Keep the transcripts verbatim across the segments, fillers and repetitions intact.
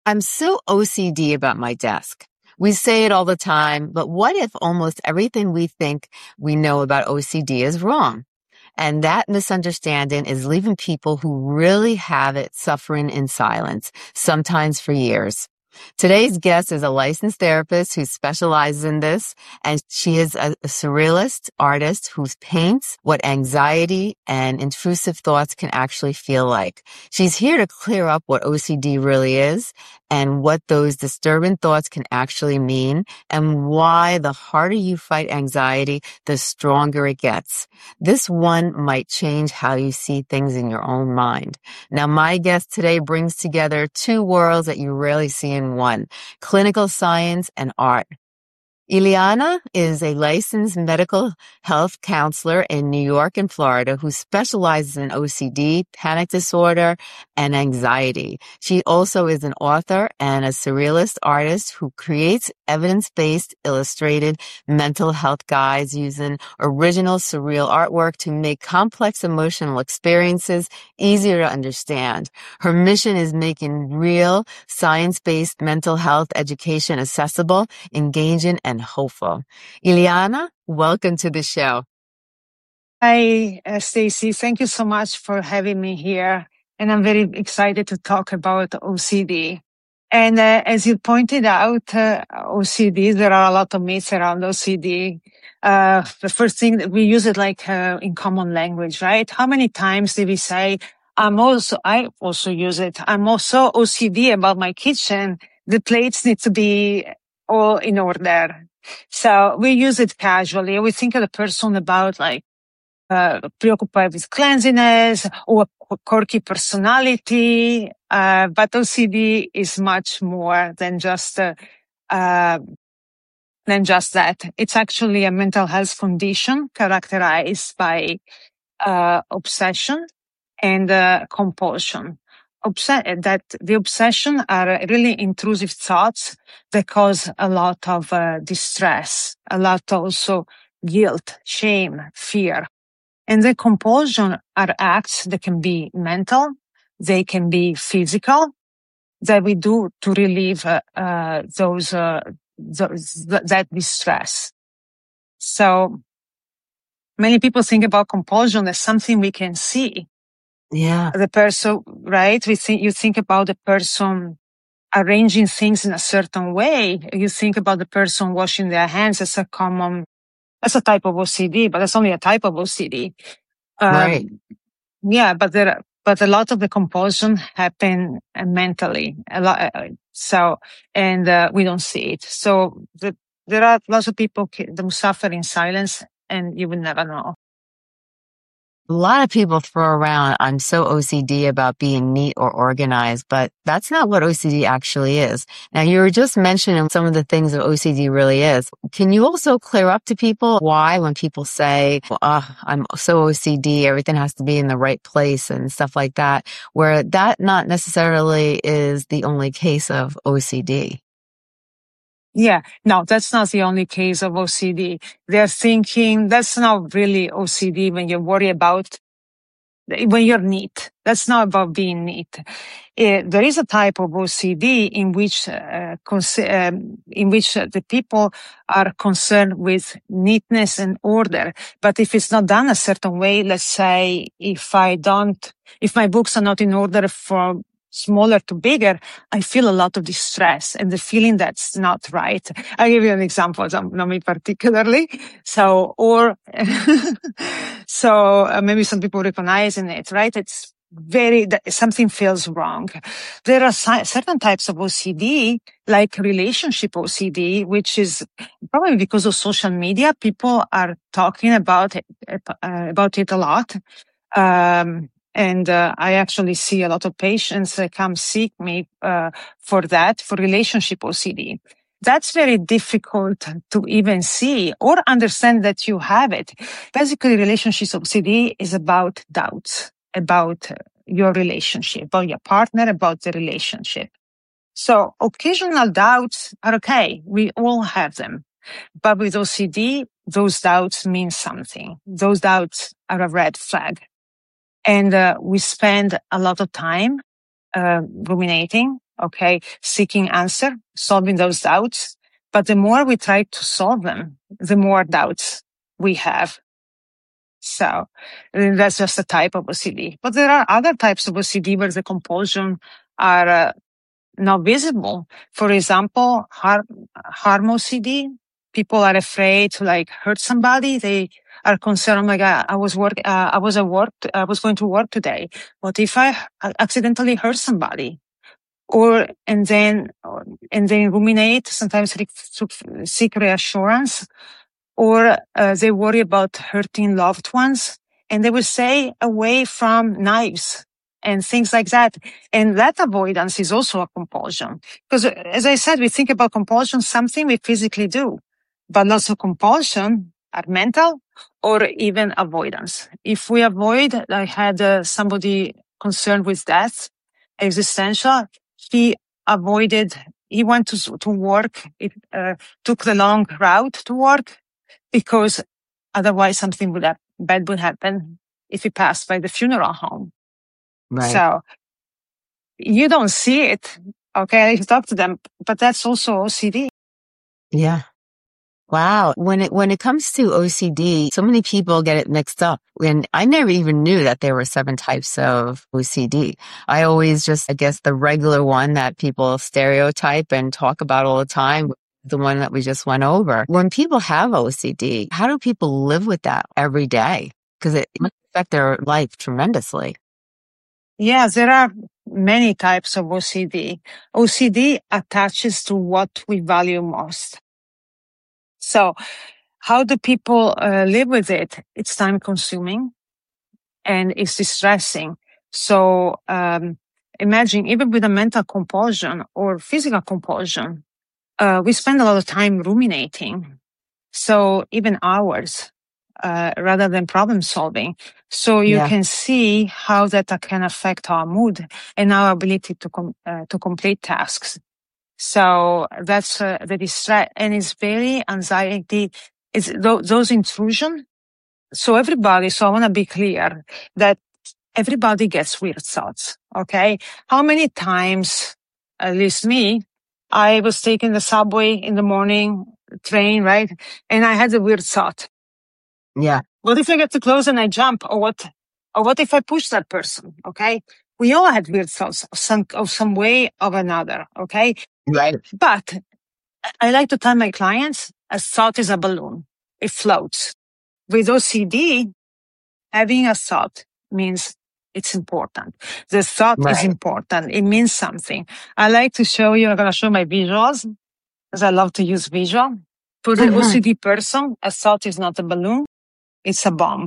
I'm so O C D about my desk. We say it all the time, but what if almost everything we think we know about O C D is wrong? And that misunderstanding is leaving people who really have it suffering in silence, sometimes for years. Today's guest is a licensed therapist who specializes in this, and she is a, a surrealist artist who paints what anxiety and intrusive thoughts can actually feel like. She's here to clear up what O C D really is and what those disturbing thoughts can actually mean and why the harder you fight anxiety, the stronger it gets. This one might change how you see things in your own mind. Now, my guest today brings together two worlds that you rarely see in one, clinical science and art. Ileana is a licensed medical health counselor in New York and Florida who specializes in O C D, panic disorder, and anxiety. She also is an author and a surrealist artist who creates evidence-based illustrated mental health guides using original surreal artwork to make complex emotional experiences easier to understand. Her mission is making real science-based mental health education accessible, engaging, and hopeful. Ileana, welcome to the show. Hi, uh, Stacy. Thank you so much for having me here. And I'm very excited to talk about O C D. And uh, as you pointed out, uh, O C D, there are a lot of myths around O C D. Uh, the first thing that we use it like uh, in common language, right? How many times did we say, I'm also, I also use it. I'm also O C D about my kitchen. The plates need to be all in order. So we use it casually. We think of the person about like, uh, preoccupied with cleanliness or a quirky personality. Uh, but O C D is much more than just, uh, uh, than just that. It's actually a mental health condition characterized by, uh, obsession and, uh, compulsion. Obs- that the obsession are really intrusive thoughts that cause a lot of, uh, distress, a lot also guilt, shame, fear. And the compulsion are acts that can be mental, they can be physical, that we do to relieve uh, uh, those, uh, those th- that distress. So many people think about compulsion as something we can see. Yeah. The person, right? We think you think about the person arranging things in a certain way. You think about the person washing their hands as a common, as a type of O C D, but that's only a type of O C D. Um, Right. Yeah, but there, are- but a lot of the compulsion happen uh, mentally. A lot, uh, so, and uh, we don't see it. So the, there are lots of people ki- that suffer in silence, and you will never know. A lot of people throw around, I'm so O C D about being neat or organized, but that's not what O C D actually is. Now, you were just mentioning some of the things that O C D really is. Can you also clear up to people why when people say, well, oh, I'm so O C D, everything has to be in the right place and stuff like that, where that not necessarily is the only case of O C D? Yeah, no, that's not the only case of O C D. They're thinking that's not really O C D when you worry about when you're neat. That's not about being neat. Uh, there is a type of O C D in which, uh, cons- um, in which uh, the people are concerned with neatness and order. But if it's not done a certain way, let's say if I don't, if my books are not in order from smaller to bigger, I feel a lot of distress and the feeling that's not right. I'll give you an example, not me particularly. So, or, so uh, maybe some people recognize in it, right? It's very, something feels wrong. There are si- certain types of O C D, like relationship O C D, which is probably because of social media. People are talking about it, uh, about it a lot. Um, and uh, I actually see a lot of patients that come seek me uh, for that, for relationship O C D. That's very difficult to even see or understand that you have it. Basically, relationships O C D is about doubts, about your relationship, about your partner, about the relationship. So occasional doubts are okay. We all have them. But with O C D, those doubts mean something. Those doubts are a red flag. And uh, we spend a lot of time uh, ruminating okay, seeking answer, solving those doubts. But the more we try to solve them, the more doubts we have. So that's just a type of O C D. But there are other types of O C D where the compulsion are uh, not visible. For example, harm, harm O C D. People are afraid to like hurt somebody. They are concerned. Oh my God, I was work. Uh, I was at work. I was going to work today. What if I accidentally hurt somebody? Or and then and then ruminate. Sometimes seek reassurance. Or uh, they worry about hurting loved ones, and they will stay away from knives and things like that. And that avoidance is also a compulsion. Because as I said, we think about compulsion, something we physically do, but lots of compulsion are mental or even avoidance. If we avoid, I had uh, somebody concerned with death, existential, he avoided, he went to, to work, it uh, took the long route to work, because otherwise something would have, bad would happen if he passed by the funeral home. Right. So you don't see it, okay? You talk to them, but that's also O C D. Yeah. Wow. When it, when it comes to O C D, so many people get it mixed up. And I never even knew that there were seven types of O C D. I always just, I guess the regular one that people stereotype and talk about all the time, the one that we just went over. When people have O C D, how do people live with that every day? Because it must affect their life tremendously. Yeah, there are many types of O C D. O C D attaches to what we value most. So how do people uh, live with it? It's time consuming and it's distressing. So um, imagine even with a mental compulsion or physical compulsion, uh, we spend a lot of time ruminating. So even hours uh, rather than problem solving. So you Yeah. can see how that can affect our mood and our ability to com- uh, to complete tasks. So that's uh, the distress, and it's very anxiety. It's th- those intrusion. So everybody. So I want to be clear that everybody gets weird thoughts. Okay, how many times, at least me, I was taking the subway in the morning, train, right, and I had a weird thought. Yeah. What if I get too close and I jump, or what? Or what if I push that person? Okay, we all had weird thoughts of some of some way or another. Okay. Right. But I like to tell my clients, a thought is a balloon. It floats. With O C D, having a thought means it's important. The thought Right. is important. It means something. I like to show you, I'm going to show my visuals, because I love to use visual. For the Mm-hmm. O C D person, a thought is not a balloon. It's a bomb.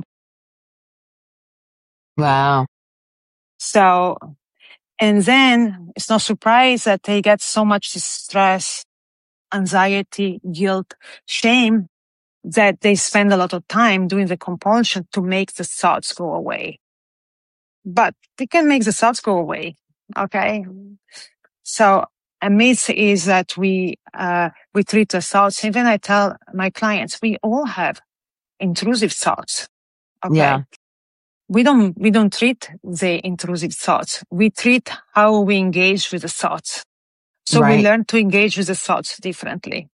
Wow. So, and then it's no surprise that they get so much distress, anxiety, guilt, shame, that they spend a lot of time doing the compulsion to make the thoughts go away. But they can make the thoughts go away. Okay. So a myth is that we, uh, we treat the thoughts. Even I tell my clients, we all have intrusive thoughts. Okay. Yeah. We don't, we don't treat the intrusive thoughts. We treat how we engage with the thoughts. So Right. we learn to engage with the thoughts differently.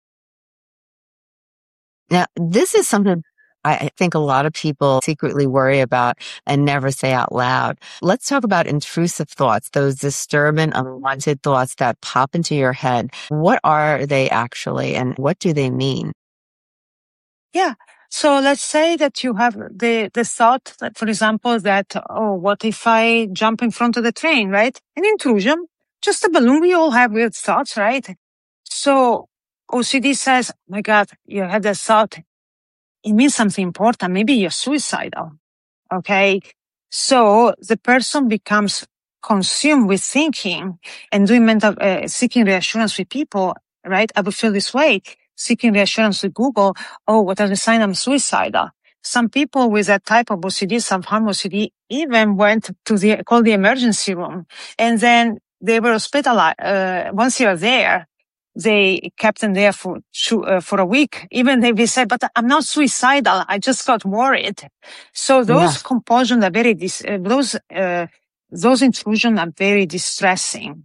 Now, this is something I think a lot of people secretly worry about and never say out loud. Let's talk about intrusive thoughts, those disturbing, unwanted thoughts that pop into your head. What are they actually, and what do they mean? Yeah. So let's say that you have the, the thought that, for example, that, oh, what if I jump in front of the train, right? An intrusion, just a balloon. We all have weird thoughts, right? So O C D says, my God, you had that thought. It means something important. Maybe you're suicidal. Okay. So the person becomes consumed with thinking and doing mental, uh, seeking reassurance with people, right? I would feel this way. Seeking reassurance with Google. Oh, what are the signs I'm suicidal? Some people with that type of O C D, self-harm O C D, even went to the, call the emergency room. And then they were hospitalized. Uh, once you're there, they kept them there for two, uh, for a week. Even they, they said, but I'm not suicidal. I just got worried. So those Yeah. compulsions are very, dis- uh, those, uh, those intrusions are very distressing.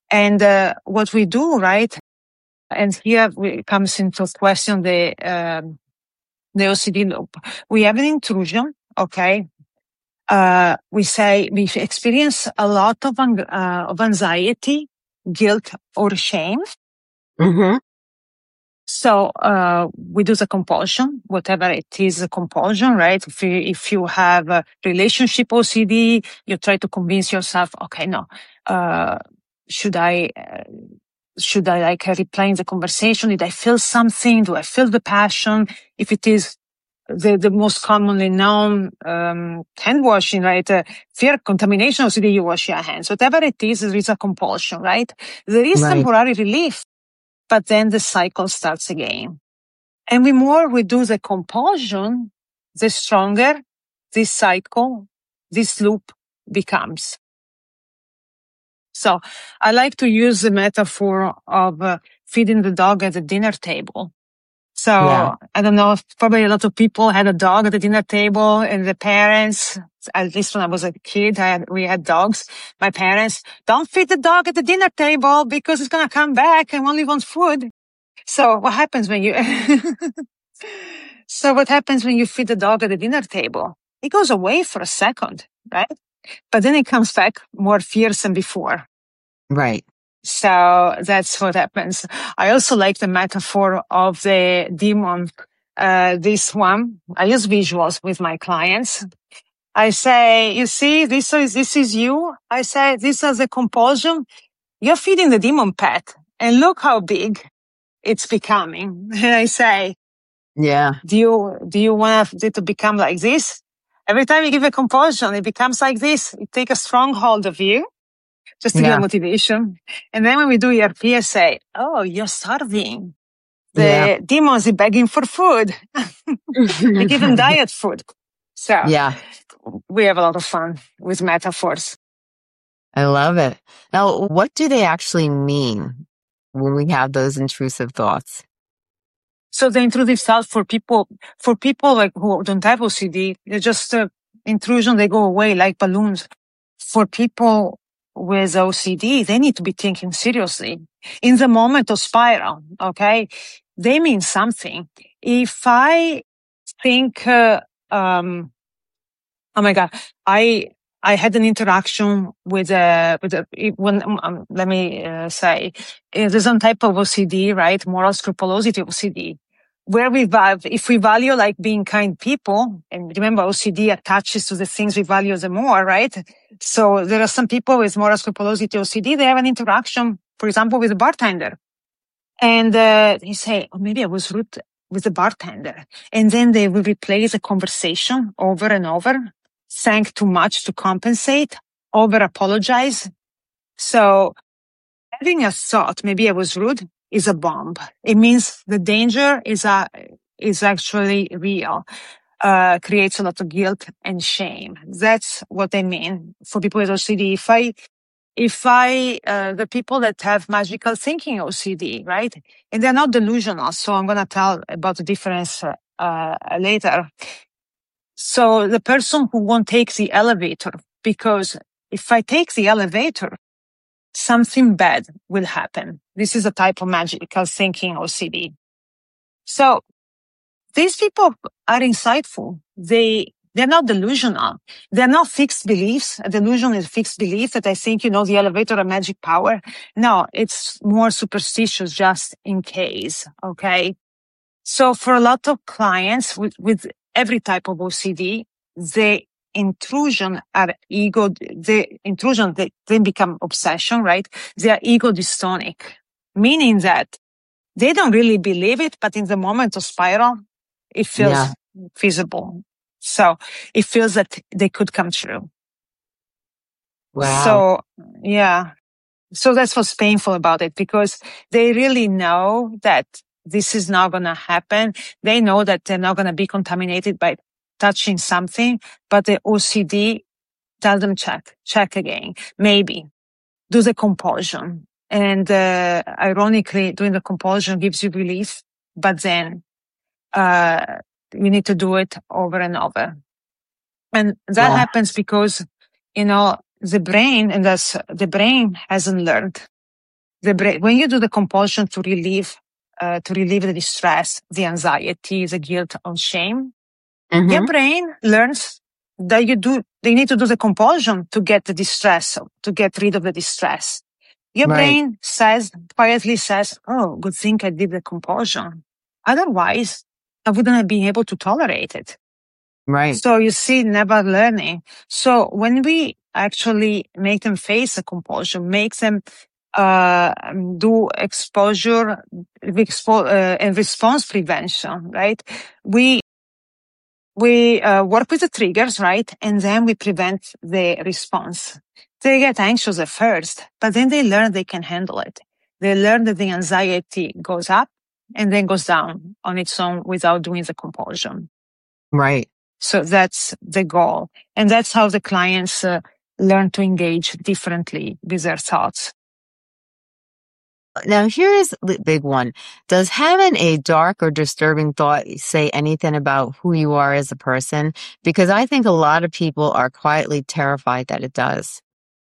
And uh, what we do, right? And here we, comes into question the um, the O C D loop. We have an intrusion, okay? Uh, we say we experience a lot of uh, of anxiety, guilt, or shame. Mm-hmm. So uh, we do the compulsion, whatever it is, a compulsion, right? If you, if you have a relationship O C D, you try to convince yourself, okay, no, uh, should I, uh, should I like replaying the conversation? Did I feel something? Do I feel the passion? If it is the, the most commonly known um, hand washing, right? Uh, fear contamination O C D, you wash your hands. Whatever it is, there is a compulsion, right? There is Right. temporary relief, but then the cycle starts again. And the more we do the compulsion, the stronger this cycle, this loop becomes. So I like to use the metaphor of uh, feeding the dog at the dinner table. So Yeah. I don't know, probably a lot of people had a dog at the dinner table, and the parents, at least when I was a kid, I had, we had dogs. My parents, don't feed the dog at the dinner table because it's going to come back and only wants food. So what happens when you, so what happens when you feed the dog at the dinner table? It goes away for a second, right? But then it comes back more fierce than before. Right. So that's what happens. I also like the metaphor of the demon. Uh, this one, I use visuals with my clients. I say, you see, this is, this is you. I say, this is a compulsion. You're feeding the demon pet, and look how big it's becoming. And I say, yeah, do you, do you want it to become like this? Every time you give a compulsion, it becomes like this. It takes a stronghold of you just to yeah. get motivation. And then when we do E R P, I say, oh, you're starving. The yeah. demons are begging for food. I give them diet food. So yeah. we have a lot of fun with metaphors. I love it. Now, what do they actually mean when we have those intrusive thoughts? So the intrusive thoughts for people, for people like who don't have O C D, they're just uh, intrusion. They go away like balloons. For people with O C D, they need to be thinking seriously. In the moment of spiral, okay, they mean something. If I think, uh, um, oh my God, I, I had an interaction with a, with a, when, um, let me uh, say, there's some type of O C D, right? Moral scrupulosity O C D, where we value, if we value like being kind people, and remember O C D attaches to the things we value the more, right? So there are some people with moral scrupulosity O C D, they have an interaction, for example, with a bartender. And uh, they say, oh, maybe I was rude with the bartender. And then they will replay the conversation over and over, thank too much to compensate, over apologize. So having a thought, maybe I was rude, is a bomb. It means the danger is a, is actually real. Uh, creates a lot of guilt and shame. That's what I mean for people with O C D. If I, if I, uh, the people that have magical thinking O C D, right? And they're not delusional. So I'm going to tell about the difference, uh, uh, later. So the person who won't take the elevator, because if I take the elevator, something bad will happen. This is a type of magical thinking O C D. So these people are insightful. They, they're not delusional. They're not fixed beliefs. A delusion is a fixed belief that I think, you know, the elevator a magic power. No, it's more superstitious just in case. Okay. So for a lot of clients with, with every type of O C D, the intrusion are ego, the intrusion, they then become obsession, right? They are ego dystonic, meaning that they don't really believe it, but in the moment of spiral, it feels Yeah. feasible. So it feels that they could come true. Wow. So yeah. So that's what's painful about it, because they really know that this is not going to happen. They know that they're not going to be contaminated by touching something, but the O C D tells them check, check again, maybe do the compulsion. And, uh, ironically, doing the compulsion gives you relief, but then, uh, you need to do it over and over. And that Wow. happens because, you know, the brain, and that's, the brain hasn't learned. the brain, when you do the compulsion to relieve, uh, to relieve the distress, the anxiety, the guilt or shame, Mm-hmm. your brain learns that you do, they need to do the compulsion to get the distress, to get rid of the distress. Your Right. brain says, quietly says, oh, good thing I did the compulsion. Otherwise, I wouldn't have been able to tolerate it. Right. So you see, never learning. So when we actually make them face a compulsion, make them uh, do exposure expo- uh, and response prevention, right? We we uh, work with the triggers, right? And then we prevent the response. They get anxious at first, but then they learn they can handle it. They learn that the anxiety goes up and then goes down on its own without doing the compulsion. Right. So that's the goal. And that's how the clients uh, learn to engage differently with their thoughts. Now, here's the big one. Does having a dark or disturbing thought say anything about who you are as a person? Because I think a lot of people are quietly terrified that it does.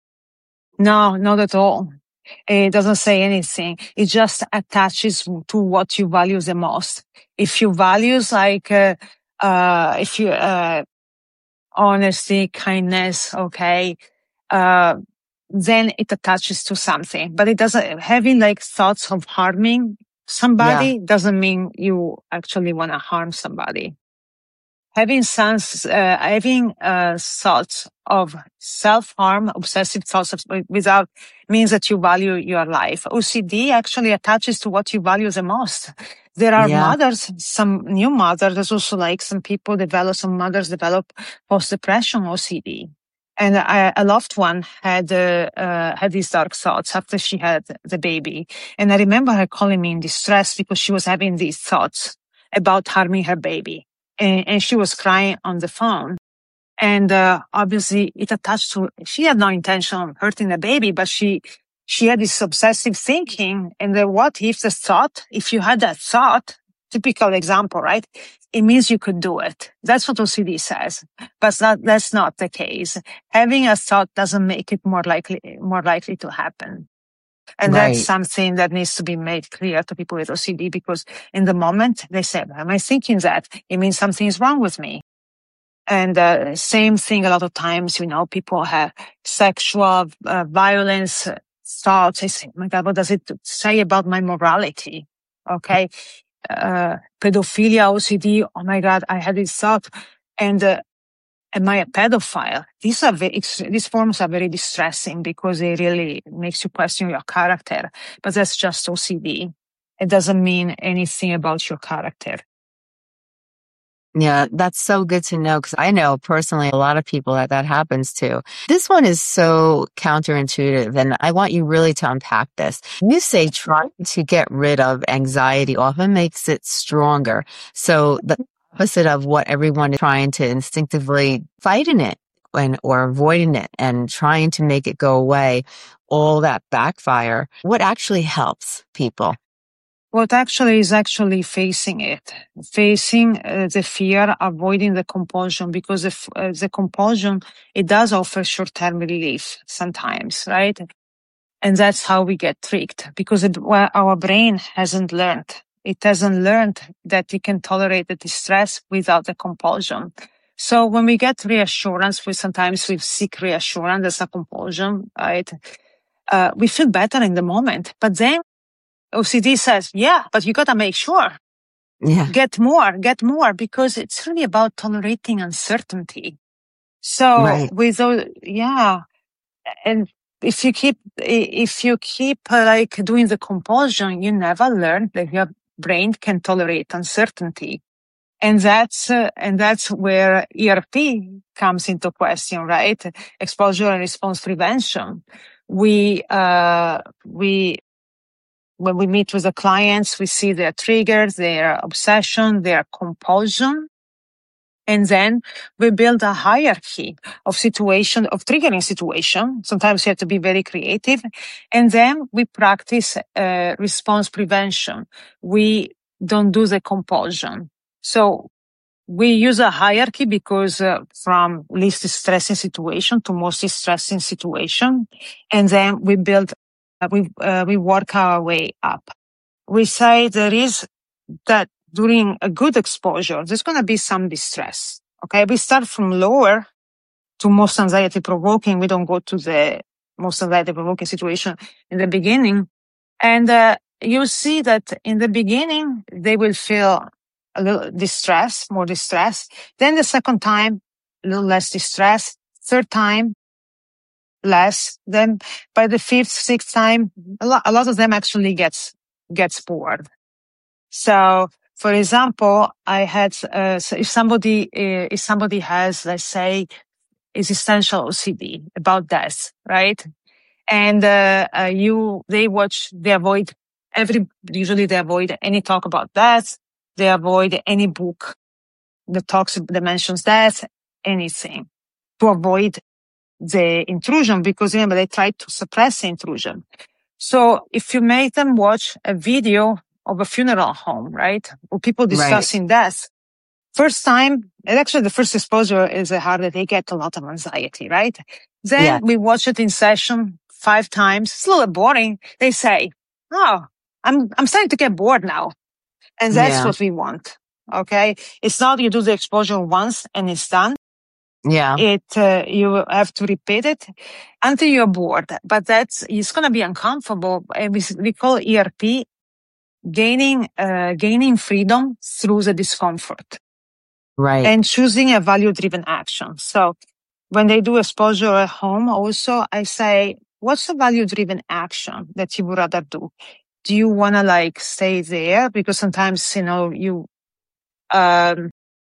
No, not at all. It doesn't say anything. It just attaches to what you value the most. If you values like, uh, uh, if you, uh, honesty, kindness, okay, uh, then it attaches to something, but it doesn't, having like thoughts of harming somebody Yeah. doesn't mean you actually want to harm somebody. Having sense, uh, having uh, thoughts of self-harm, obsessive thoughts of, without means that you value your life. O C D actually attaches to what you value the most. There are Yeah. mothers, some new mothers, there's also like some people develop, some mothers develop post-depression O C D. And I, a loved one had, uh, uh, had these dark thoughts after she had the baby. And I remember her calling me in distress because she was having these thoughts about harming her baby. And, and she was crying on the phone. And, uh, obviously it attached to, she had no intention of hurting the baby, but she, she had this obsessive thinking. And the what if the thought, if you had that thought, typical example, right? It means you could do it. That's what O C D says, but not, that's not the case. Having a thought doesn't make it more likely, more likely to happen. And Right. that's something that needs to be made clear to people with O C D, because in the moment they say, why am I thinking that? It means something is wrong with me. And uh, same thing a lot of times, you know, people have sexual uh, violence thoughts. They say, oh my God, what does it say about my morality? Okay. Uh, pedophilia, O C D. Oh my God, I had this thought. And, uh, am I a pedophile? These are very, these forms are very distressing because they really makes you question your character. But that's just O C D. It doesn't mean anything about your character. Yeah, that's so good to know, because I know personally a lot of people that that happens to. This one is so counterintuitive, and I want you really to unpack this. You say trying to get rid of anxiety often makes it stronger. So the opposite of what everyone is trying to instinctively fighting it and or avoiding it and trying to make it go away, all that backfire. What actually helps people? What actually is actually facing it, facing uh, the fear, avoiding the compulsion, because if, uh, the compulsion, it does offer short-term relief sometimes, right? And that's how we get tricked, because it, well, our brain hasn't learned. It hasn't learned that it can tolerate the distress without the compulsion. So when we get reassurance, we sometimes we seek reassurance as a compulsion, right? Uh, we feel better in the moment, but then O C D says, yeah, but you gotta make sure. Yeah. Get more, get more, because it's really about tolerating uncertainty. So Right. with those, yeah. And if you keep, if you keep uh, like doing the compulsion, you never learn that your brain can tolerate uncertainty. And that's, uh, and that's where E R P comes into question, right? Exposure and response prevention. We, uh, we, when we meet with the clients, we see their triggers, their obsession, their compulsion. And then we build a hierarchy of situation, of triggering situation. Sometimes you have to be very creative. And then we practice uh, response prevention. We don't do the compulsion. So we use a hierarchy because uh, from least distressing situation to most distressing situation. And then we build we, uh, we work our way up. We say there is that during a good exposure, there's going to be some distress. Okay. We start from lower to most anxiety provoking. We don't go to the most anxiety provoking situation in the beginning. And, uh, you see that in the beginning, they will feel a little distress, more distress. Then the second time, a little less distress. Third time, less. Then by the fifth, sixth time, a lot, a lot of them actually gets, gets bored. So, for example, I had, uh, so if somebody, uh, if somebody has, let's say, existential O C D about death, right? And, uh, uh, you, they watch, they avoid every, usually they avoid any talk about death. They avoid any book that talks, that mentions death, anything to avoid the intrusion, because remember, they try to suppress the intrusion. So if you make them watch a video of a funeral home, right, or people discussing right. death, first time, and actually the first exposure is hard that they get a lot of anxiety, right? Then yeah. we watch it in session five times. It's a little boring. They say, oh, I'm, I'm starting to get bored now. And that's yeah. what we want. Okay. It's not you do the exposure once and it's done. Yeah. It, uh, you have to repeat it until you're bored, but that's, it's going to be uncomfortable. And we, we call E R P gaining, uh, gaining freedom through the discomfort. Right. And choosing a value driven action. So when they do exposure at home also, I say, what's the value driven action that you would rather do? Do you want to like stay there? Because sometimes, you know, you, um,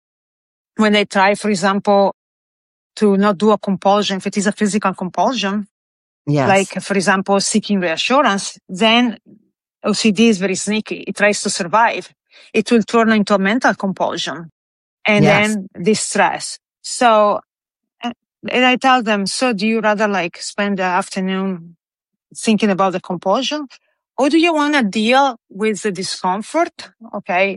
when they try, for example, to not do a compulsion, if it is a physical compulsion, yes. like, for example, seeking reassurance, then O C D is very sneaky. It tries to survive. It will turn into a mental compulsion and yes. then distress. So, and I tell them, so do you rather like spend the afternoon thinking about the compulsion, or do you want to deal with the discomfort? Okay.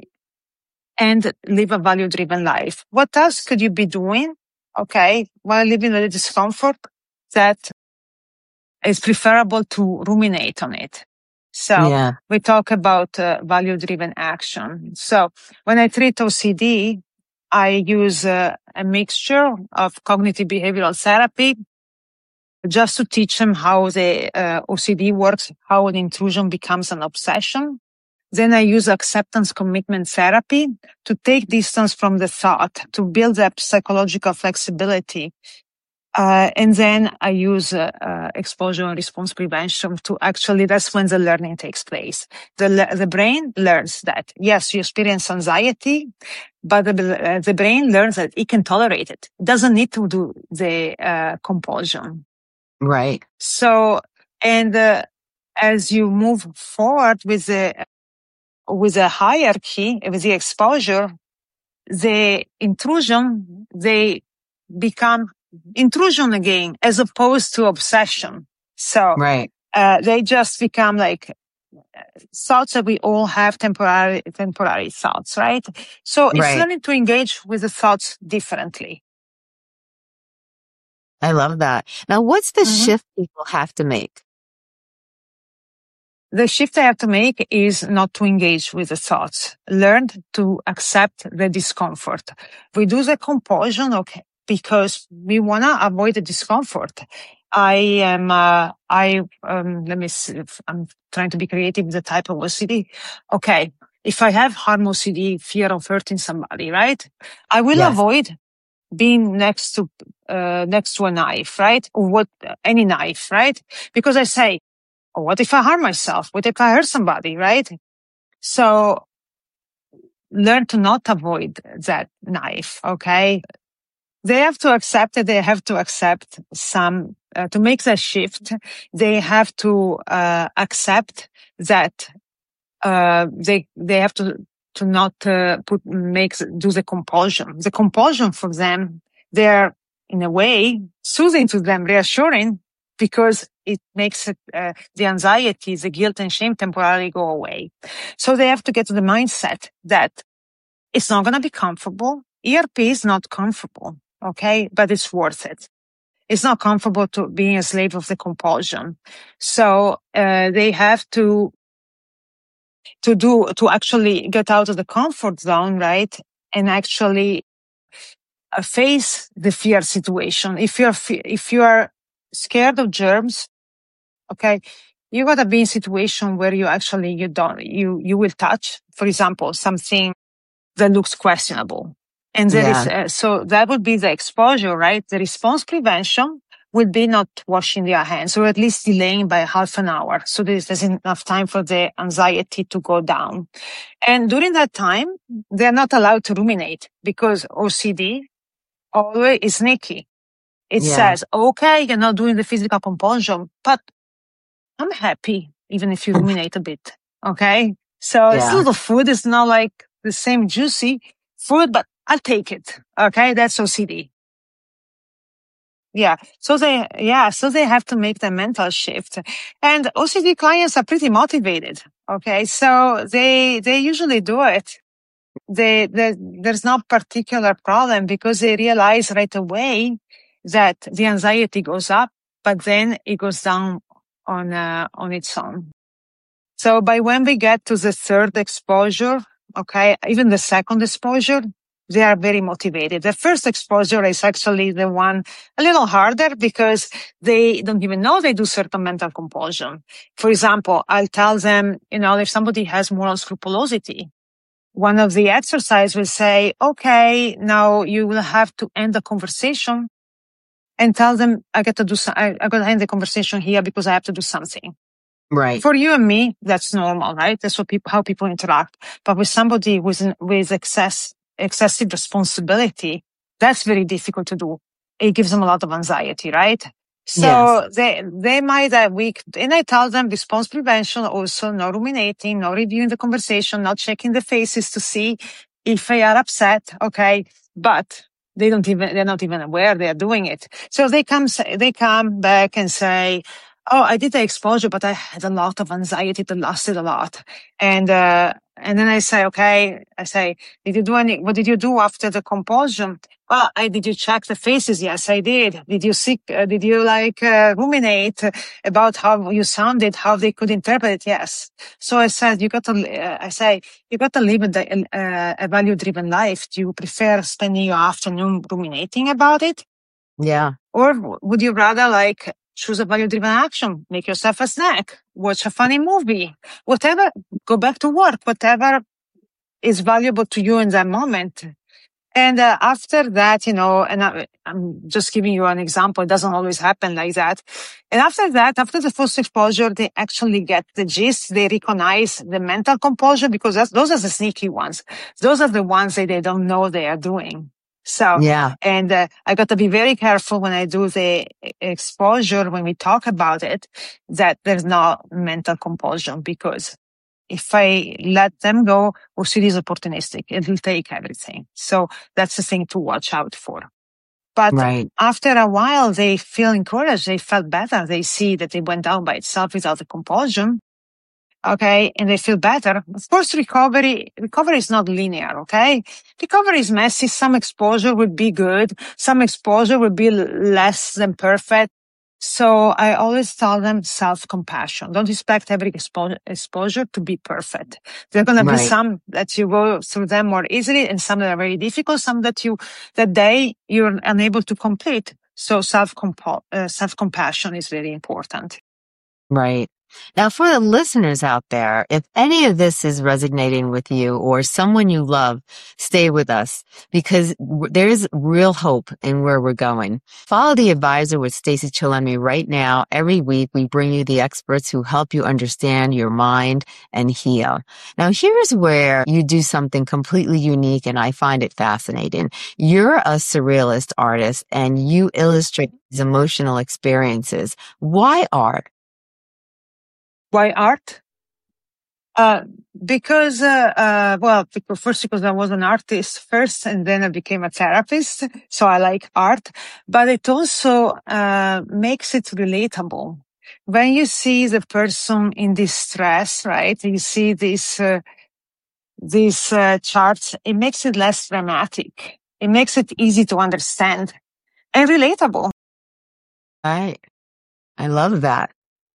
And live a value driven life. What else could you be doing? Okay. While living with the discomfort that is preferable to ruminate on it. So yeah. we talk about uh, value driven action. So when I treat O C D, I use uh, a mixture of cognitive behavioral therapy just to teach them how the uh, O C D works, how an intrusion becomes an obsession. Then I use acceptance commitment therapy to take distance from the thought, to build up psychological flexibility. Uh, and then I use uh, uh, exposure and response prevention to actually, that's when the learning takes place. The, the brain learns that, yes, you experience anxiety, but the, uh, the brain learns that it can tolerate it. It doesn't need to do the uh, compulsion. Right. So, and uh, as you move forward with the, with the hierarchy, with the exposure, the intrusion, they become intrusion again, as opposed to obsession. So, right. uh, they just become like thoughts that we all have, temporary, temporary thoughts, right? So it's right. learning to engage with the thoughts differently. I love that. Now, what's the mm-hmm. shift people have to make? The shift I have to make is not to engage with the thoughts. Learn to accept the discomfort. We do the compulsion, okay, because we want to avoid the discomfort. I am, uh, I, um, let me see if I'm trying to be creative with the type of O C D. Okay. If I have harm O C D, fear of hurting somebody, right? I will yes. avoid being next to, uh, next to a knife, right? Or what, any knife, right? Because I say, oh, what if I harm myself? What if I hurt somebody, right? So learn to not avoid that knife, okay? They have to accept it. They have to accept some, uh, to make that shift. They have to, uh, accept that, uh, they, they have to, to not, uh, put, make, do the compulsion. The compulsion for them, they're in a way soothing to them, reassuring, because it makes it, uh, the anxiety, the guilt and shame temporarily go away. So they have to get to the mindset that it's not going to be comfortable. E R P is not comfortable. Okay. But it's worth it. it's not comfortable to being a slave of the compulsion. So uh, they have to to do to actually get out of the comfort zone, right? And actually uh, face the fear situation. If you're if you are scared of germs, okay, you gotta be in a situation where you actually you don't you you will touch, for example, something that looks questionable. And there Yeah. is, uh, so that would be the exposure, right? The response prevention would be not washing their hands, or at least delaying by half an hour. So there's, there's enough time for the anxiety to go down. And during that time, they're not allowed to ruminate, because O C D always is sneaky. It Yeah. says, okay, you're not doing the physical compulsion, but I'm happy even if you ruminate a bit. Okay. So it's Yeah. little food. It's not like the same juicy food, but I'll take it. Okay. That's O C D. Yeah. So they, yeah. So they have to make the mental shift, and O C D clients are pretty motivated. Okay. So they, they usually do it. They, they, there's no particular problem, because they realize right away that the anxiety goes up, but then it goes down on, uh, on its own. So by when we get to the third exposure, okay, even the second exposure, they are very motivated. The first exposure is actually the one a little harder, because they don't even know they do certain mental compulsion. For example, I'll tell them, you know, if somebody has moral scrupulosity, one of the exercise will say, okay, now you will have to end the conversation and tell them, I got to do, some, I, I got to end the conversation here because I have to do something. Right. For you and me, that's normal, right? That's what people, how people interact. But with somebody with, with excess, excessive responsibility, that's very difficult to do. It gives them a lot of anxiety, right? So Yes. they, they might have weak, and I tell them response prevention, also no ruminating, no reviewing the conversation, not checking the faces to see if they are upset. Okay. But they don't even, they're not even aware they're doing it. So they come, they come back and say, oh, I did the exposure, but I had a lot of anxiety that lasted a lot. And, uh, and then I say, okay, I say, did you do any, what did you do after the compulsion? Well, I, did you check the faces? Yes, I did. Did you seek, uh, did you like, uh, ruminate about how you sounded, how they could interpret it? Yes. So I said, you got to, uh, I say, you got to live a, uh, a value driven life. Do you prefer spending your afternoon ruminating about it? Yeah. Or would you rather like choose a value driven action, make yourself a snack, watch a funny movie, whatever, go back to work, whatever is valuable to you in that moment. And uh, after that, you know, and I, I'm just giving you an example. It doesn't always happen like that. And after that, after the first exposure, they actually get the gist. They recognize the mental compulsion, because that's, those are the sneaky ones. Those are the ones that they don't know they are doing. So, Yeah. and uh, I got to be very careful when I do the exposure, when we talk about it, that there's no mental compulsion, because if I let them go, O C D is opportunistic. It'll take everything. So that's the thing to watch out for. But Right. after a while, they feel encouraged. They felt better. They see that it went down by itself without the compulsion. Okay. And they feel better. Of course, recovery, recovery is not linear. Okay. Recovery is messy. Some exposure would be good. Some exposure would be less than perfect. So I always tell them self-compassion. Don't expect every expo- exposure to be perfect. There are going to be Right. some that you go through them more easily, and some that are very difficult, some that you, that day you're unable to complete. So self uh, self-compassion is very important. Right. Now, for the listeners out there, if any of this is resonating with you or someone you love, stay with us, because w- there is real hope in where we're going. Follow the Advisor with Stacey Chillemi right now. Every week, we bring you the experts who help you understand your mind and heal. Now, here's where you do something completely unique, and I find it fascinating. You're a surrealist artist, and you illustrate these emotional experiences. Why art? Why art? Uh, because, uh, uh, well, because first because I was an artist first, and then I became a therapist. So I like art, but it also, uh, makes it relatable. When you see the person in distress, right? You see these, uh, these, uh, charts, it makes it less dramatic. It makes it easy to understand and relatable. Right. I love that.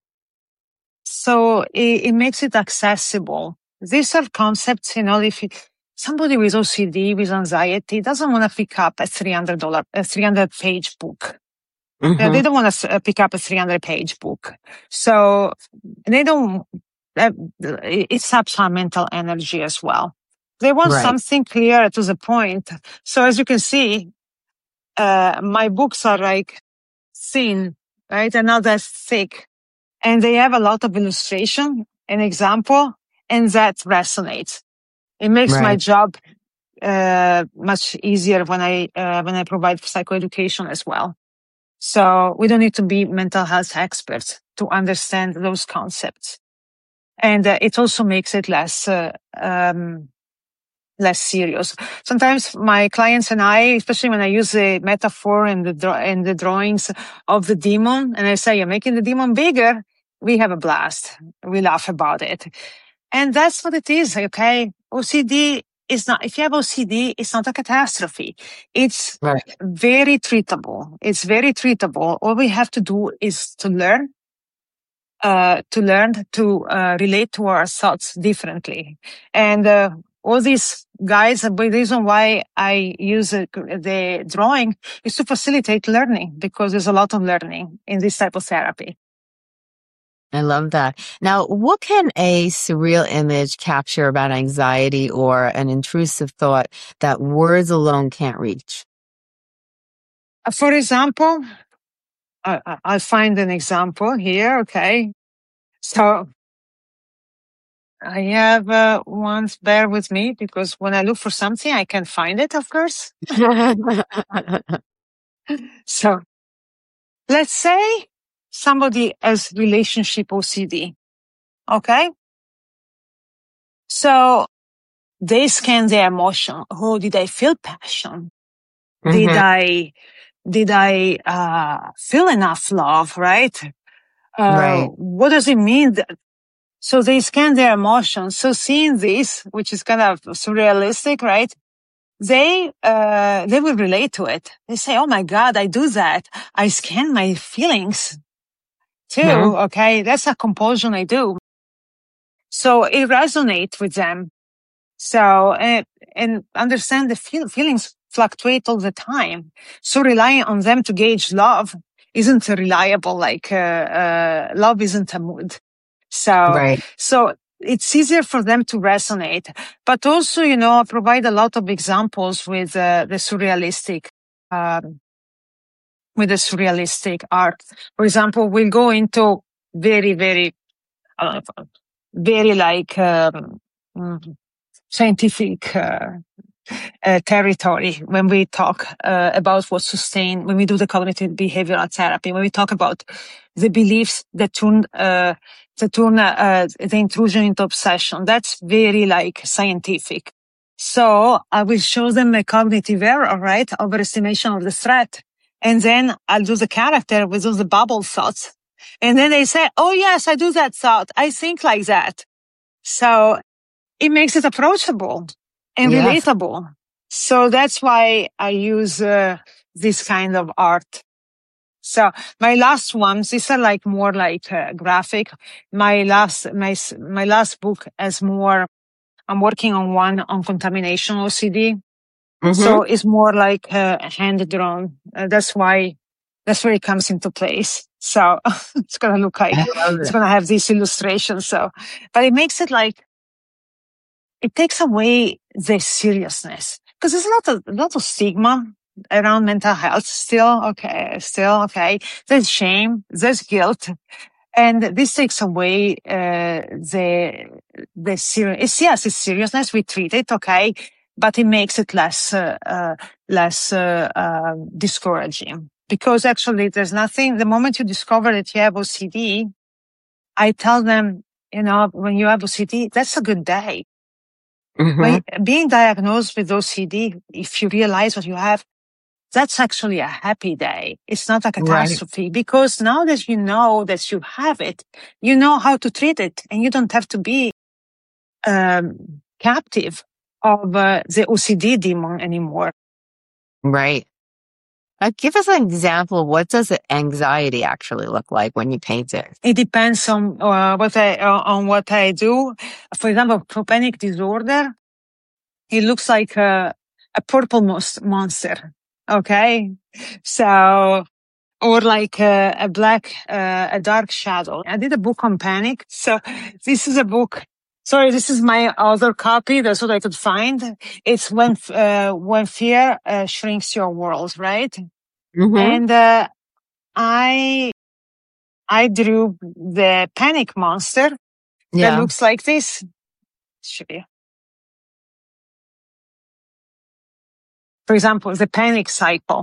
So it, it makes it accessible. These are concepts, you know, if you, somebody with O C D, with anxiety, doesn't want to pick up a three hundred dollars, a three hundred page book. Mm-hmm. Yeah, they don't want to pick up a three hundred page book. So they don't, uh, it saps our mental energy as well. They want Right. something clear to the point. So as you can see, uh, my books are like thin, right? And not as thick. And they have a lot of illustration and example, and that resonates. It makes Right. my job uh, much easier when I uh, when I provide psychoeducation as well. So we don't need to be mental health experts to understand those concepts, and uh, it also makes it less uh, um, less serious. Sometimes my clients and I, especially when I use the metaphor and the draw- and the drawings of the demon, and I say, "You're making the demon bigger," we have a blast. We laugh about it, and that's what it is. Okay, O C D is not. If you have O C D, it's not a catastrophe. It's Right. very treatable. It's very treatable. All we have to do is to learn, uh, to learn to uh, relate to our thoughts differently. And uh, all these guys, the reason why I use uh, the drawing is to facilitate learning, because there's a lot of learning in this type of therapy. I love that. Now, what can a surreal image capture about anxiety or an intrusive thought that words alone can't reach? Uh, For example, I, I- I'll find an example here. Okay. So I have uh, once, bear with me, because when I look for something, I can find it, of course. So let's say somebody has relationship O C D. Okay. So they scan their emotion. Oh, did I feel passion? Did Mhm. I, did I, uh, feel enough love? Right. Uh, Right. what does it mean? That, so they scan their emotions. So seeing this, which is kind of surrealistic, right? They, uh, they will relate to it. They say, "Oh my God, I do that. I scan my feelings too." Mhm. Okay. That's a compulsion I do. So it resonates with them. So, and, and understand the feel, feelings fluctuate all the time. So relying on them to gauge love isn't reliable. Like, uh, uh, love isn't a mood. So, Right. so it's easier for them to resonate, but also, you know, I provide a lot of examples with uh, the surrealistic, um, with the surrealistic art. For example, we'll go into very, very, uh, very like, um, mm, scientific, uh, uh, territory when we talk uh, about what sustain, when we do the cognitive behavioral therapy, when we talk about the beliefs that turn, uh, that turn uh, the intrusion into obsession. That's very like scientific. So I will show them a cognitive error, right? Overestimation of the threat. And then I'll do the character with all the bubble thoughts. And then they say, "Oh yes, I do that thought. I think like that." So it makes it approachable and Yes. relatable. So that's why I use uh, this kind of art. So my last ones, these are like more like uh, graphic. My last, my, my last book has more, I'm working on one on contamination O C D. Mhm. So it's more like uh, hand drawn. Uh, that's why, that's where it comes into place. So it's going to look like, I love it's it. going to have this illustration. So, but it makes it like, it takes away the seriousness, because there's a lot of, a lot of stigma around mental health still. Okay. Still. Okay. There's shame. There's guilt. And this takes away, uh, the, the serious, yes, it's seriousness. We treat it. Okay. But it makes it less, uh, uh less, uh, uh, discouraging, because actually there's nothing, the moment you discover that you have O C D, I tell them, you know, when you have O C D, that's a good day. Mhm. When being diagnosed with O C D, if you realize what you have, that's actually a happy day. It's not a Right. catastrophe, because now that you know that you have it, you know how to treat it, and you don't have to be um, captive of uh, the O C D demon anymore. Right. Uh, give us an example. What does anxiety actually look like when you paint it? It depends on uh, what I uh, on what I do. For example, for panic disorder, it looks like a, a purple mos- monster. Okay, so or like a, a black, uh, a dark shadow. I did a book on panic, so this is a book. Sorry, this is my other copy. That's what I could find. It's when uh, when fear uh, shrinks your world, right? Mm-hmm. And uh, I I drew the panic monster Yeah. that looks like this. Show you. For example, the panic cycle.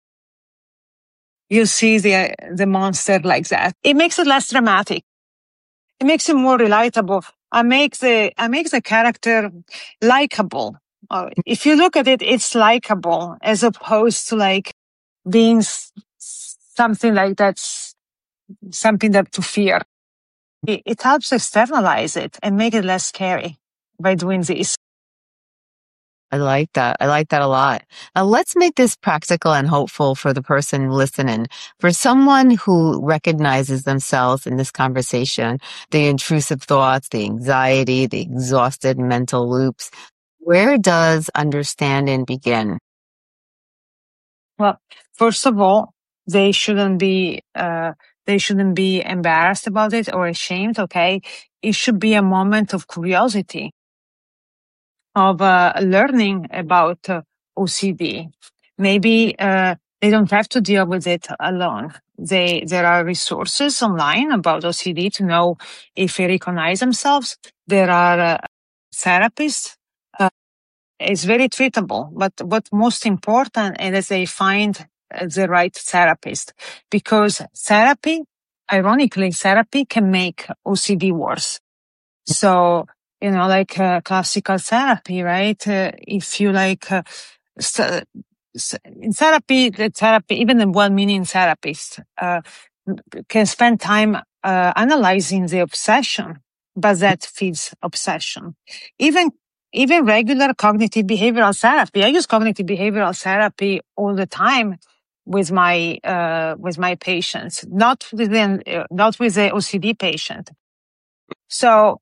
You see the the monster like that. It makes it less dramatic. It makes it more relatable. I make the I make the character likable. Uh, if you look at it, it's likable as opposed to like being s- something like that's something that to fear. It, it helps externalize it and make it less scary by doing this. I like that. I like that a lot. Now let's make this practical and hopeful for the person listening. For someone who recognizes themselves in this conversation, the intrusive thoughts, the anxiety, the exhausted mental loops, where does understanding begin? Well, first of all, they shouldn't be uh, they shouldn't be embarrassed about it or ashamed. Okay, it should be a moment of curiosity, of uh, learning about uh, O C D. Maybe uh, they don't have to deal with it alone. They there are resources online about O C D to know if they recognize themselves. There are uh, therapists. Uh, it's very treatable, but what's most important is they find uh, the right therapist, because therapy, ironically, therapy can make O C D worse. So, you know, like uh, classical therapy, right? Uh, if you like, uh, st- in therapy, the therapy, even a well-meaning therapist, uh, can spend time uh, analyzing the obsession, but that feeds obsession. Even even regular cognitive behavioral therapy. I use cognitive behavioral therapy all the time with my uh, with my patients, not with the, uh, not with the O C D patient. So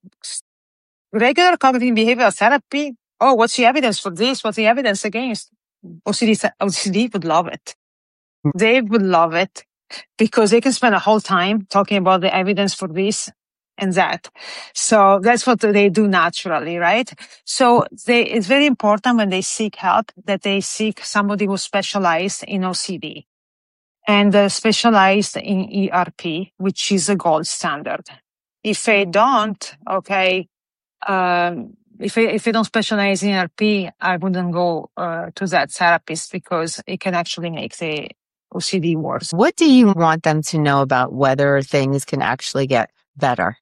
regular cognitive behavioral therapy. Oh, what's the evidence for this? What's the evidence against? O C D, O C D would love it. They would love it because they can spend a whole time talking about the evidence for this and that. So that's what they do naturally, right? So they, it's very important when they seek help that they seek somebody who's specialized in O C D and uh, specialized in E R P, which is a gold standard. If they don't, okay, um, if I, if I don't specialize in E R P, I wouldn't go uh, to that therapist because it can actually make the O C D worse. What do you want them to know about whether things can actually get better?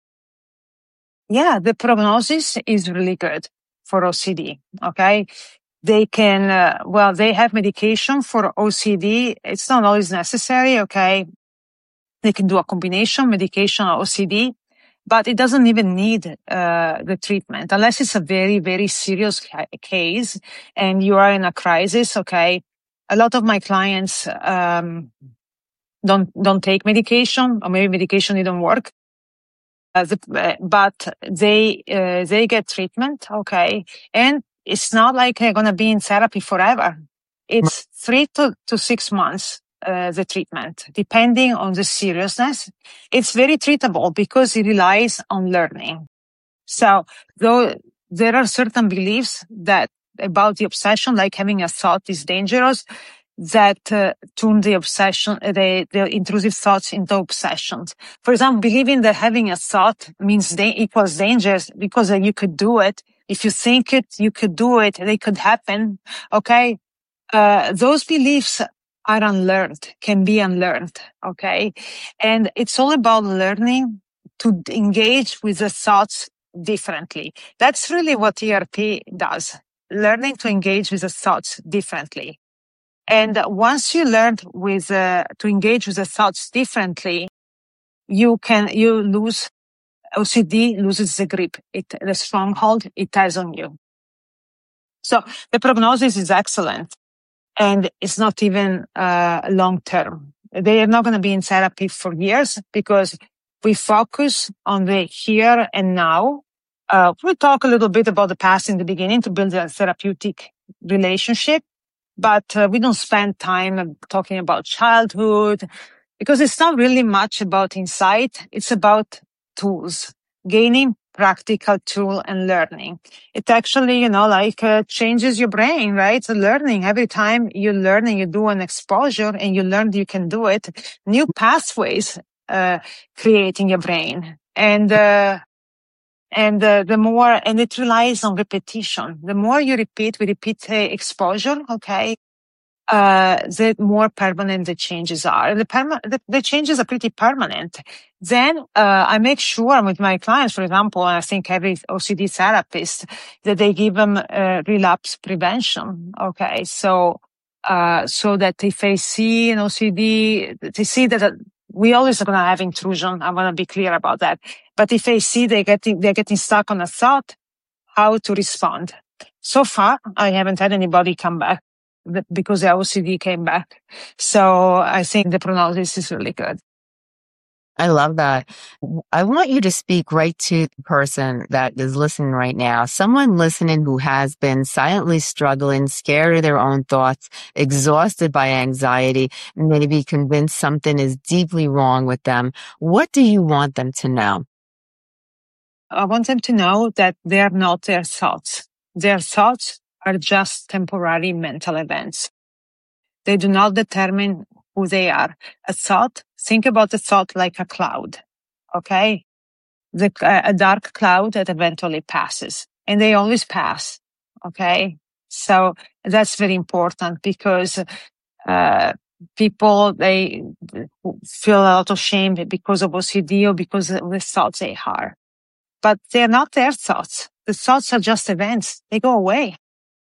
Yeah, the prognosis is really good for O C D. Okay. They can, uh, well, they have medication for O C D. It's not always necessary. Okay. They can do a combination medication or O C D, but it doesn't even need uh, the treatment unless it's a very, very serious ca- case and you are in a crisis. Okay. A lot of my clients, um, don't, don't take medication, or maybe medication didn't work. Uh, the, uh, but they, uh, they get treatment. Okay. And it's not like they're going to be in therapy forever. It's three to, to six months. Uh, the treatment, depending on the seriousness. It's very treatable because it relies on learning. So though there are certain beliefs that about the obsession, like having a thought is dangerous, that uh, turn the obsession, the, the intrusive thoughts into obsessions. For example, believing that having a thought means da- equals dangerous because uh, you could do it. If you think it, you could do it. They could happen. Okay. Uh, those beliefs are unlearned, can be unlearned. Okay. And it's all about learning to engage with the thoughts differently. That's really what E R P does. Learning to engage with the thoughts differently. And once you learned with, uh, to engage with the thoughts differently, you can, you lose, O C D loses the grip. It, the stronghold it has on you. So the prognosis is excellent. and it's not even uh, long term. They are not going to be in therapy for years because we focus on the here and now. Uh, we talk a little bit about the past in the beginning to build a therapeutic relationship, but uh, we don't spend time talking about childhood because it's not really much about insight. It's about tools, gaining practical tool and learning. It actually, you know, like uh, changes your brain, right? So learning every time you learn and you do an exposure and you learn you can do it, new pathways uh, create in your brain. And, uh, and uh, the more, and it relies on repetition. The more you repeat, we repeat uh, exposure, okay? Uh, the more permanent the changes are. The, perma- the, the changes are pretty permanent. Then uh, I make sure with my clients, for example, and I think every O C D therapist, that they give them uh, relapse prevention. Okay, so uh, so that if they see an O C D, they see that uh, we always are going to have intrusion. I want to be clear about that. But if they see they getting they're getting stuck on a thought, how to respond. So far, I haven't had anybody come back because the O C D came back. So I think the prognosis is really good. I love that. I want you to speak right to the person that is listening right now. Someone listening who has been silently struggling, scared of their own thoughts, exhausted by anxiety, maybe convinced something is deeply wrong with them. What do you want them to know? I want them to know that they are not their thoughts. Their thoughts are just temporary mental events. They do not determine who they are. A thought, think about the thought like a cloud, okay? The, uh, a dark cloud that eventually passes, and they always pass, okay? So that's very important because uh, people, they feel a lot of shame because of O C D or because of the thoughts they are. But they're not their thoughts. The thoughts are just events. They go away.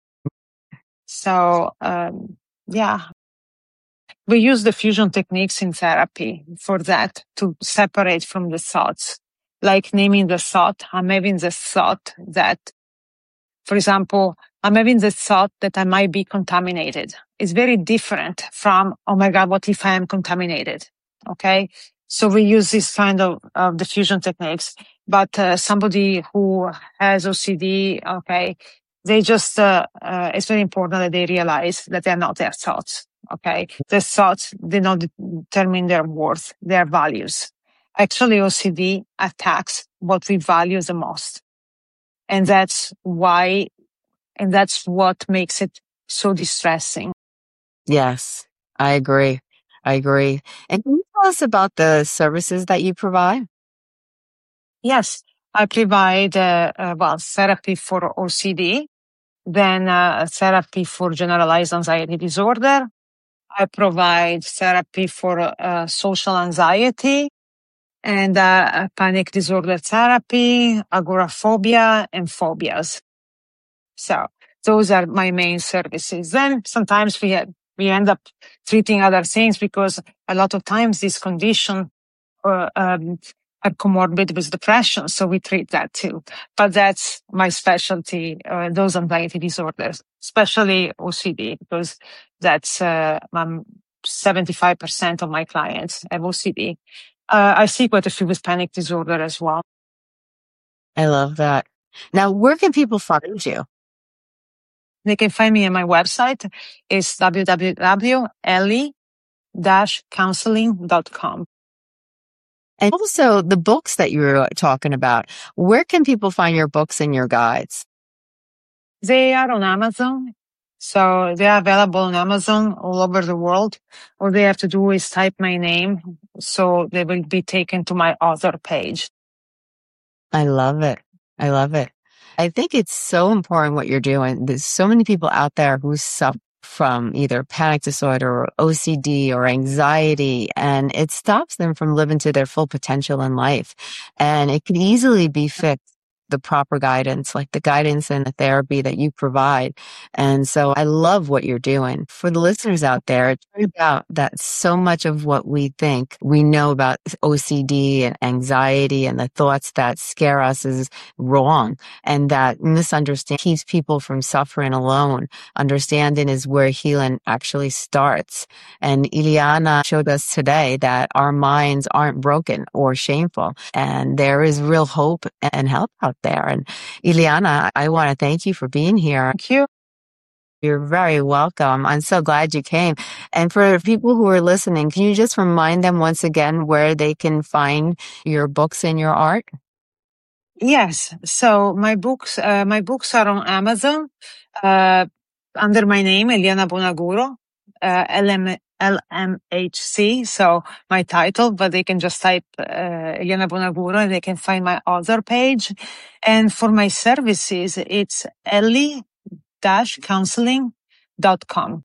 So, um, yeah. We use the fusion techniques in therapy for that, to separate from the thoughts. Like naming the thought, I'm having the thought that, for example, I'm having the thought that I might be contaminated. It's very different from, oh my God, what if I am contaminated? Okay. So we use this kind of, of the fusion techniques, but uh, somebody who has O C D, okay, they just, uh, uh, it's very important that they realize that they're not their thoughts. Okay. The thoughts do not determine their worth, their values. Actually, O C D attacks what we value the most. And that's why, and that's what makes it so distressing. Yes, I agree. I agree. And can you tell us about the services that you provide? Yes, I provide, uh, uh, well, therapy for O C D, then uh, therapy for generalized anxiety disorder. I provide therapy for uh, social anxiety and uh, panic disorder therapy, agoraphobia, and phobias. So those are my main services. Then sometimes we have, we end up treating other things because a lot of times this condition uh, um, are comorbid with depression, so we treat that too. But that's my specialty, uh, those anxiety disorders, especially O C D, because that's uh, um, seventy-five percent of my clients have O C D. Uh, I see quite a few with panic disorder as well. I love that. Now, where can people find you? They can find me on my website. It's w w w dot ellie dash counseling dot com. And also the books that you were talking about. Where can people find your books and your guides? They are on Amazon. So they are available on Amazon all over the world. All they have to do is type my name. So they will be taken to my author page. I love it. I love it. I think it's so important what you're doing. There's so many people out there who suffer from either panic disorder or O C D or anxiety, and it stops them from living to their full potential in life. And it can easily be fixed the proper guidance, like the guidance and the therapy that you provide. And so I love what you're doing. For the listeners out there, it turns out that so much of what we think we know about O C D and anxiety and the thoughts that scare us is wrong, and that misunderstanding keeps people from suffering alone. Understanding is where healing actually starts. And Ileana showed us today that our minds aren't broken or shameful, and there is real hope and help out there. And Ileana, I want to thank you for being here. Thank you. You're very welcome. I'm so glad you came. And for people who are listening, can you just remind them once again where they can find your books and your art? Yes. So my books, uh, my books are on Amazon, uh, under my name, Eliana Bonaguro, uh, L M, L M H C. So my title, but they can just type, uh, Eliana Bonaguro and they can find my author page. And for my services, it's ellie dash counseling dot com.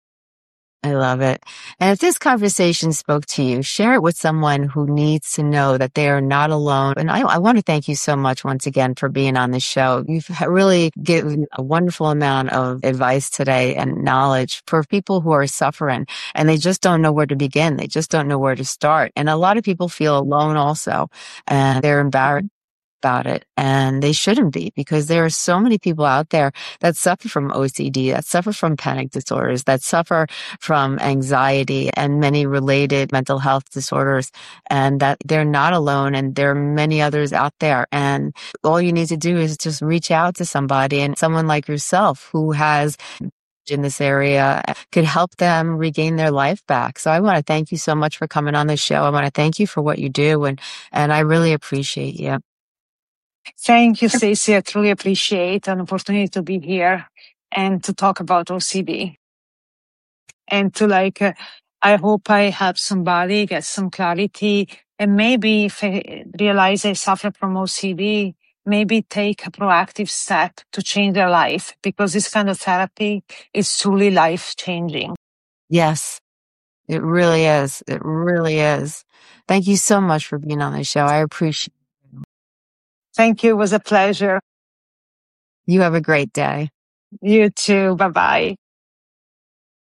I love it. And if this conversation spoke to you, share it with someone who needs to know that they are not alone. And I, I want to thank you so much once again for being on the show. You've really given a wonderful amount of advice today and knowledge for people who are suffering and they just don't know where to begin. They just don't know where to start. And a lot of people feel alone also, and they're embarrassed about it, and they shouldn't be, because there are so many people out there that suffer from O C D, that suffer from panic disorders, that suffer from anxiety and many related mental health disorders, and that they're not alone, and there are many others out there. And all you need to do is just reach out to somebody, and someone like yourself who has in this area could help them regain their life back. So I want to thank you so much for coming on the show. I want to thank you for what you do, and and I really appreciate you. Thank you, Stacey. I truly appreciate an opportunity to be here and to talk about O C D. And to like, uh, I hope I help somebody get some clarity, and maybe if I realize I suffer from O C D, maybe take a proactive step to change their life, because this kind of therapy is truly life changing. Yes, it really is. It really is. Thank you so much for being on the show. I appreciate it. Thank you. It was a pleasure. You have a great day. You too. Bye bye.